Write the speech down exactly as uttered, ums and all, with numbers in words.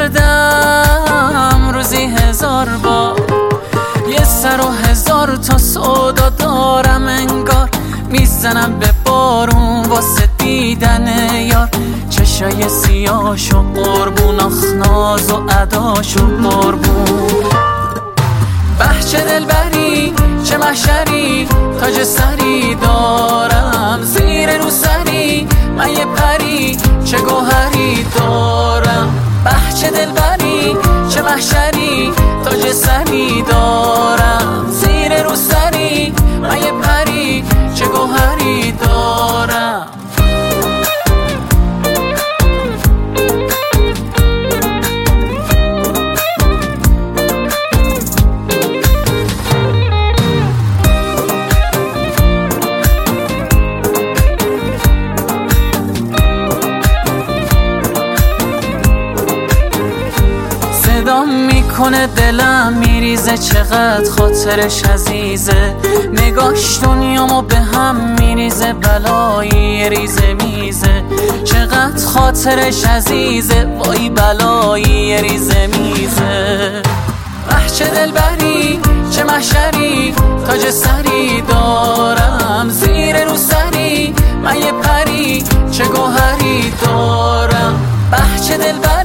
کردم روزی هزار بار، یه سر و هزار تا سودا دارم انگار، میزنم به بارون واسه دیدن یار. چشای سیاهشو قربون، آخ ناز و اداشو قربون. به چه دلبری چه محشری، تاج سری دارم زیر رو سری، من یه پری چه گوهری دارم. به چه دلبری چه محشری، تاج سری دارم زیر رو سری، من یه پری چه گوهری دارم. صدام میکنه دلم میریزه، چقدر خاطرش عزیزه، نگاش دنیامو به هم میریزه، بلایی ریزه میزه. چقدر خاطرش عزیزه، وای بلایی ریزه میزه. به چه دلبری چه محشری، تاج سری دارم زیر رو سری، من یه پری چه گوهری دارم. به چه دلبری